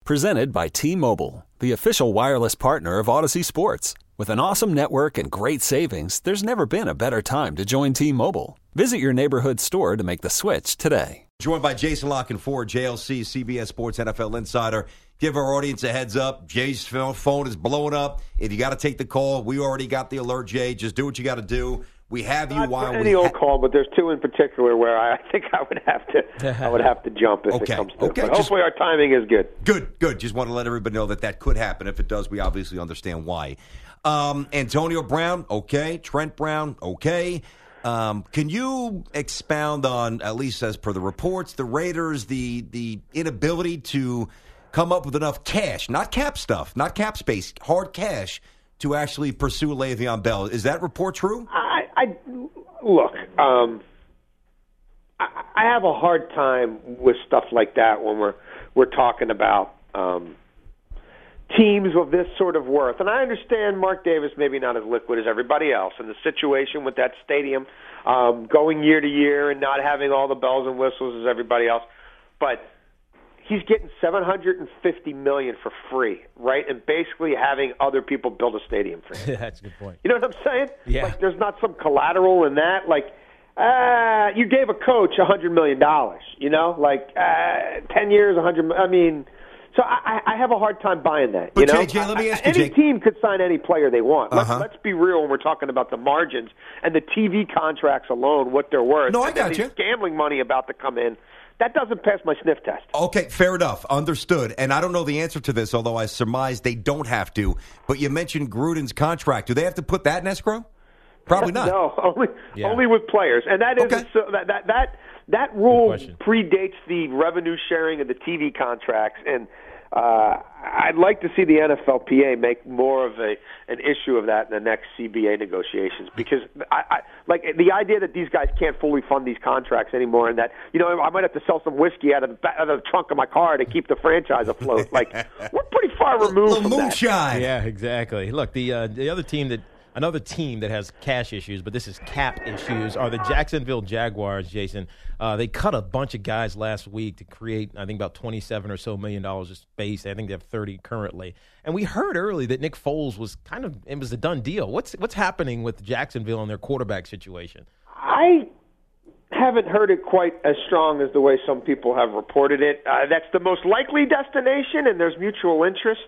Presented by T-Mobile, the official wireless partner of Odyssey Sports. With an awesome network and great savings, there's never been a better time to join T-Mobile. Visit your neighborhood store to make the switch today. Joined by Jason La Canfora, JLC, CBS Sports NFL Insider. Give our audience a heads up. Jay's phone is blowing up. If you got to take the call, we already got the alert, Jay. Just do what you got to do. We have you while we... Any old call, but there's two in particular where I think I would have to jump if it comes to it. But hopefully our timing is good. Good. Just want to let everybody know that could happen. If it does, we obviously understand why. Antonio Brown, okay. Trent Brown, okay. Can you expound on, at least as per the reports, the Raiders, the inability to come up with enough cash, not cap stuff, not cap space, hard cash, to actually pursue Le'Veon Bell? Is that report true? Look, I have a hard time with stuff like that when we're talking about teams of this sort of worth. And I understand Mark Davis maybe not as liquid as everybody else, and the situation with that stadium going year to year and not having all the bells and whistles as everybody else. But he's getting $750 million for free, right? And basically having other people build a stadium for him. That's a good point. You know what I'm saying? Yeah. Like, there's not some collateral in that. Like, you gave a coach $100 million, you know? Like, 10 years, $100 million. I mean, so I have a hard time buying that. But you know? Jay, let me ask you, any team could sign any player they want. Let's be real when we're talking about the margins and the TV contracts alone, what they're worth. No, I got you. Gambling money about to come in. That doesn't pass my sniff test. Okay, fair enough. Understood. And I don't know the answer to this, although I surmise they don't have to. But you mentioned Gruden's contract. Do they have to put that in escrow? Probably not. No, only with players. And that is that rule predates the revenue sharing of the TV contracts. And I'd like to see the NFLPA make more of an issue of that in the next CBA negotiations, because I like the idea that these guys can't fully fund these contracts anymore, and that, you know, I might have to sell some whiskey out of the trunk of my car to keep the franchise afloat. Like, we're pretty far removed from moonshine. that. Yeah, exactly. Look, the other team another team that has cash issues, but this is cap issues, are the Jacksonville Jaguars, Jason. They cut a bunch of guys last week to create, I think, about $27 or so million of space. I think they have 30 currently. And we heard early that Nick Foles was it was a done deal. What's happening with Jacksonville and their quarterback situation? I haven't heard it quite as strong as the way some people have reported it. That's the most likely destination, and there's mutual interest.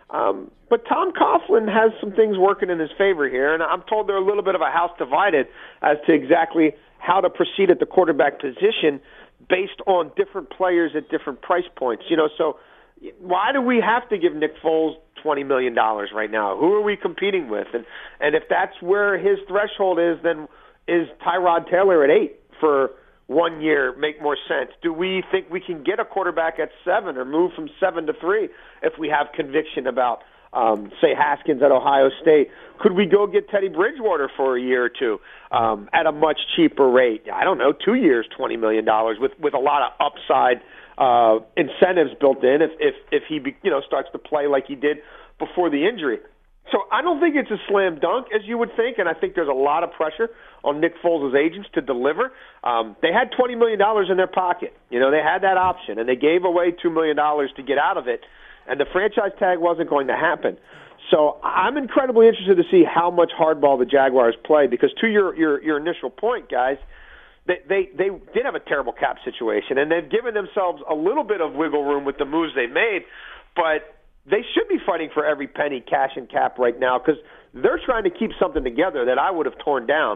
But Tom Coughlin has some things working in his favor here, and I'm told they're a little bit of a house divided as to exactly how to proceed at the quarterback position based on different players at different price points. You know, so why do we have to give Nick Foles $20 million right now? Who are we competing with? And if that's where his threshold is, then is Tyrod Taylor at 8 for 1 year make more sense? Do we think we can get a quarterback at 7 or move from 7 to 3 if we have conviction about, say, Haskins at Ohio State? Could we go get Teddy Bridgewater for a year or two at a much cheaper rate? I don't know, 2 years, $20 million with a lot of upside incentives built in if he starts to play like he did before the injury. So I don't think it's a slam dunk, as you would think, and I think there's a lot of pressure on Nick Foles' agents to deliver. They had $20 million in their pocket. You know, they had that option, and they gave away $2 million to get out of it, and the franchise tag wasn't going to happen. So I'm incredibly interested to see how much hardball the Jaguars play, because to your initial point, guys, they did have a terrible cap situation, and they've given themselves a little bit of wiggle room with the moves they made, but they should be fighting for every penny, cash and cap, right now, because they're trying to keep something together that I would have torn down.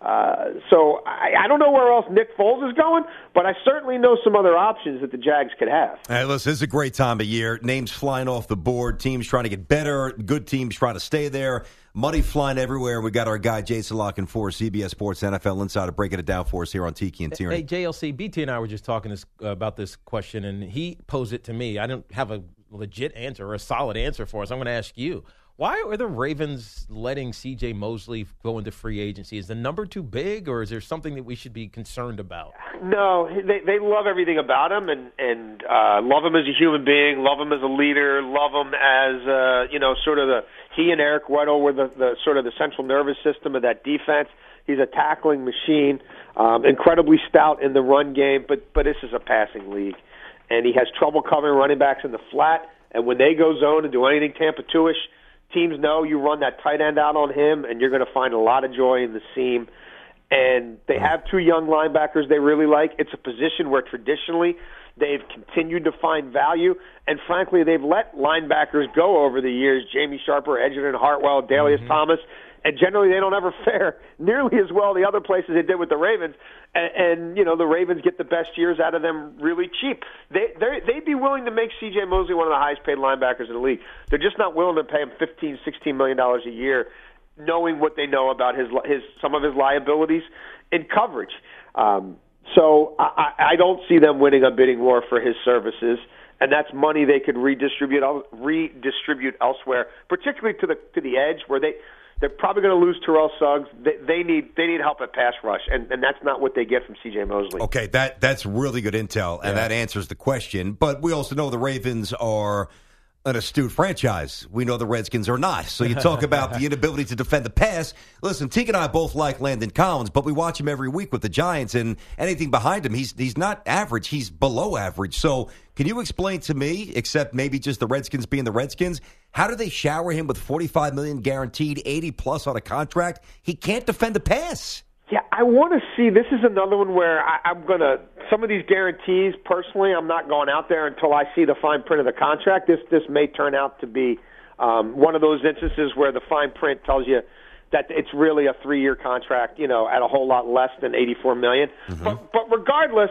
So I don't know where else Nick Foles is going, but I certainly know some other options that the Jags could have. Hey, listen, this is a great time of year. Names flying off the board. Teams trying to get better. Good teams trying to stay there. Money flying everywhere. We got our guy Jason La Canfora, CBS Sports NFL Insider, breaking it down for us here on Tiki and Tierney. Hey, JLC, BT and I were just talking about this question, and he posed it to me. I don't have a legit answer or a solid answer for us. I'm going to ask you. Why are the Ravens letting C.J. Mosley go into free agency? Is the number too big, or is there something that we should be concerned about? No, they love everything about him, and love him as a human being, love him as a leader, love him as sort of he and Eric Weddle were the sort of the central nervous system of that defense. He's a tackling machine, incredibly stout in the run game, but this is a passing league, and he has trouble covering running backs in the flat. And when they go zone and do anything Tampa 2-ish, teams know you run that tight end out on him, and you're going to find a lot of joy in the seam. And they have two young linebackers they really like. It's a position where traditionally they've continued to find value, and frankly, they've let linebackers go over the years. Jamie Sharper, Edgerton Hartwell, Dalius Thomas, and generally they don't ever fare nearly as well the other places they did with the Ravens. And the Ravens get the best years out of them really cheap. They'd be willing to make C.J. Mosley one of the highest paid linebackers in the league. They're just not willing to pay him $15, $16 million a year, knowing what they know about some of his liabilities in coverage. So I don't see them winning a bidding war for his services, and that's money they could redistribute elsewhere, particularly to the edge where they're probably going to lose Terrell Suggs. They need help at pass rush, and that's not what they get from C.J. Mosley. Okay, that's really good intel, and that answers the question. But we also know the Ravens are an astute franchise. We know the Redskins are not. So you talk about the inability to defend the pass. Listen, Teague and I both like Landon Collins, but we watch him every week with the Giants, and anything behind him, he's not average. He's below average. So can you explain to me, except maybe just the Redskins being the Redskins, how do they shower him with $45 million guaranteed, 80+ on a contract? He can't defend the pass. Yeah, I want to see. This is another one where I'm going to, some of these guarantees, personally, I'm not going out there until I see the fine print of the contract. This may turn out to be one of those instances where the fine print tells you that it's really a 3-year contract, at a whole lot less than $84 million. But regardless,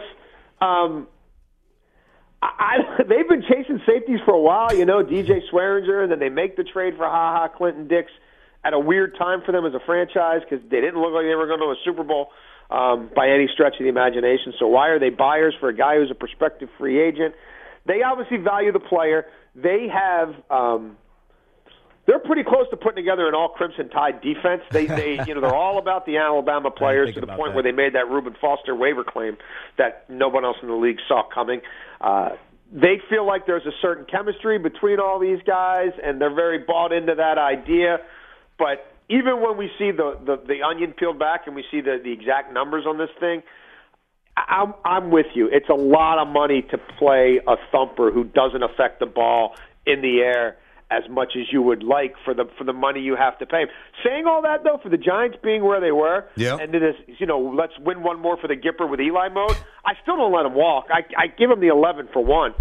they've been chasing safeties for a while, DJ Swearinger, and then they make the trade for HaHa Clinton Dix at a weird time for them as a franchise because they didn't look like they were going to a Super Bowl by any stretch of the imagination. So why are they buyers for a guy who's a prospective free agent? They obviously value the player. They have they're pretty close to putting together an all-Crimson Tide defense. They're all about the Alabama players to the point where they made that Reuben Foster waiver claim that no one else in the league saw coming. They feel like there's a certain chemistry between all these guys, and they're very bought into that idea. But even when we see the onion peeled back and we see the exact numbers on this thing, I'm with you. It's a lot of money to play a thumper who doesn't affect the ball in the air as much as you would like for the money you have to pay him. Saying all that, though, for the Giants being where they were, and this, let's win one more for the Gipper with Eli mode, I still don't let him walk. I give him the 11 for one.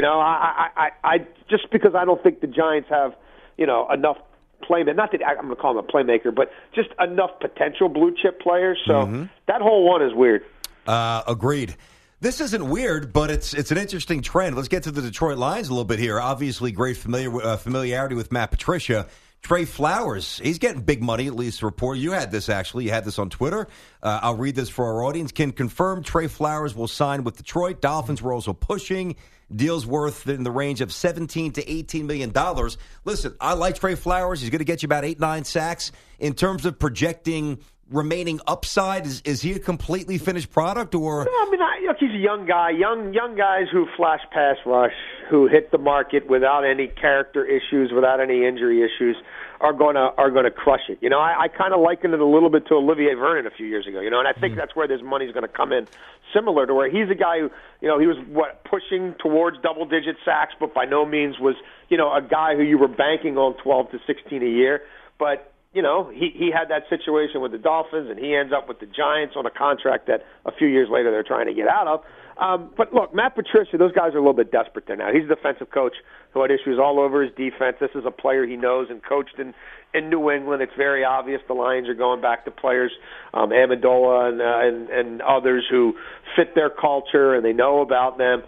I just because I don't think the Giants have, enough playmaker. Not that I'm going to call him a playmaker, but just enough potential blue chip players. So that whole one is weird. Agreed. This isn't weird, but it's an interesting trend. Let's get to the Detroit Lions a little bit here. Obviously, great familiarity with Matt Patricia. Trey Flowers, he's getting big money, at least report. You had this, actually. You had this on Twitter. I'll read this for our audience. Can confirm Trey Flowers will sign with Detroit. Dolphins were also pushing. Deals worth in the range of $17 to $18 million. Listen, I like Trey Flowers. He's going to get you about 8-9 sacks. In terms of projecting remaining upside, is he a completely finished product? Or look, he's a young guy. Young guys who flash pass rush, who hit the market without any character issues, without any injury issues, are going to crush it. I kind of liken it a little bit to Olivier Vernon a few years ago. And I think that's where this money's going to come in, similar to where he's a guy who, he was pushing towards double-digit sacks, but by no means was, a guy who you were banking on 12 to 16 a year. But he had that situation with the Dolphins, and he ends up with the Giants on a contract that a few years later they're trying to get out of. But look, Matt Patricia, those guys are a little bit desperate there now. He's a defensive coach who had issues all over his defense. This is a player he knows and coached in New England. It's very obvious the Lions are going back to players, Amendola and others who fit their culture and they know about them.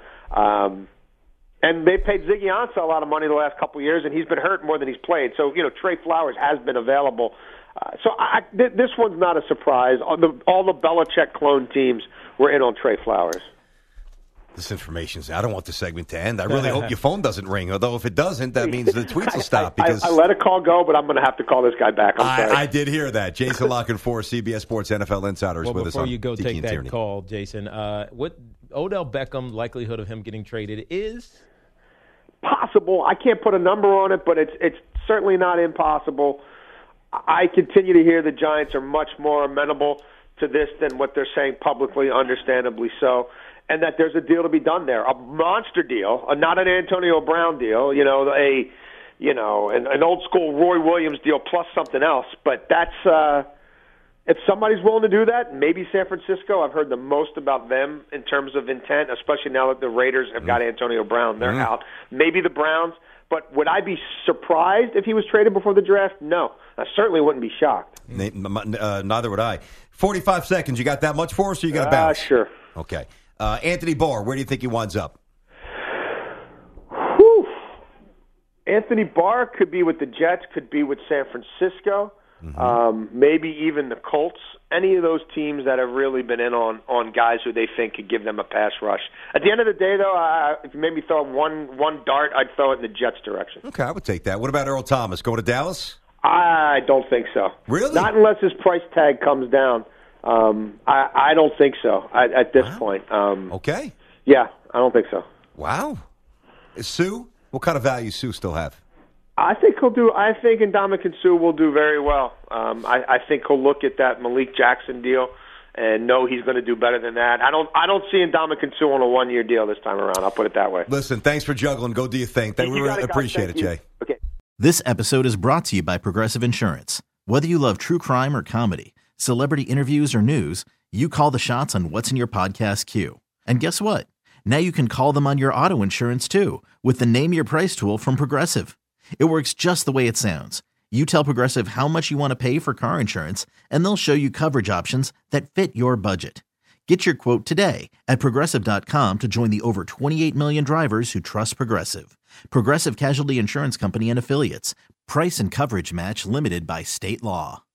And they paid Ziggy Ansah a lot of money the last couple of years, and he's been hurt more than he's played. So, Trey Flowers has been available. This one's not a surprise. All the Belichick clone teams were in on Trey Flowers. This information's I don't want the segment to end. I really hope your phone doesn't ring, although if it doesn't, that means the tweets will stop. Because I let a call go, but I'm going to have to call this guy back. I'm sorry. I did hear that. Jason Lock-and-4, CBS Sports NFL Insiders with us on before you go take that Tierney. call, Jason, what Odell Beckham likelihood of him getting traded is? Possible. I can't put a number on it, but it's certainly not impossible. I continue to hear the Giants are much more amenable to this than what they're saying publicly, understandably so. and that there's a deal to be done there, a monster deal, not an Antonio Brown deal, an old school Roy Williams deal plus something else. But that's if somebody's willing to do that, maybe San Francisco. I've heard the most about them in terms of intent, especially now that the Raiders have got Antonio Brown. They're out. Maybe the Browns. But would I be surprised if he was traded before the draft? No. I certainly wouldn't be shocked. Neither would I. 45 seconds. You got that much for us, or you got to bounce? Sure. Okay. Anthony Barr, where do you think he winds up? Whew. Anthony Barr could be with the Jets, could be with San Francisco, maybe even the Colts. Any of those teams that have really been in on guys who they think could give them a pass rush. At the end of the day, though, if you made me throw one dart, I'd throw it in the Jets' direction. Okay, I would take that. What about Earl Thomas? Going to Dallas? I don't think so. Really? Not unless his price tag comes down. I don't think so at this point. Okay. Yeah, I don't think so. Wow. Is Sue? What kind of value Sue still have? I think Ndamukong Suh will do very well. I think he'll look at that Malik Jackson deal and know he's going to do better than that. I don't see Ndamukong Suh on a 1-year deal this time around. I'll put it that way. Listen, thanks for juggling. Go do your thing. We really appreciate it, Jay. Okay. This episode is brought to you by Progressive Insurance. Whether you love true crime or comedy, celebrity interviews or news, you call the shots on what's in your podcast queue. And guess what? Now you can call them on your auto insurance too with the Name Your Price tool from Progressive. It works just the way it sounds. You tell Progressive how much you want to pay for car insurance, and they'll show you coverage options that fit your budget. Get your quote today at Progressive.com to join the over 28 million drivers who trust Progressive. Progressive Casualty Insurance Company and Affiliates. Price and coverage match limited by state law.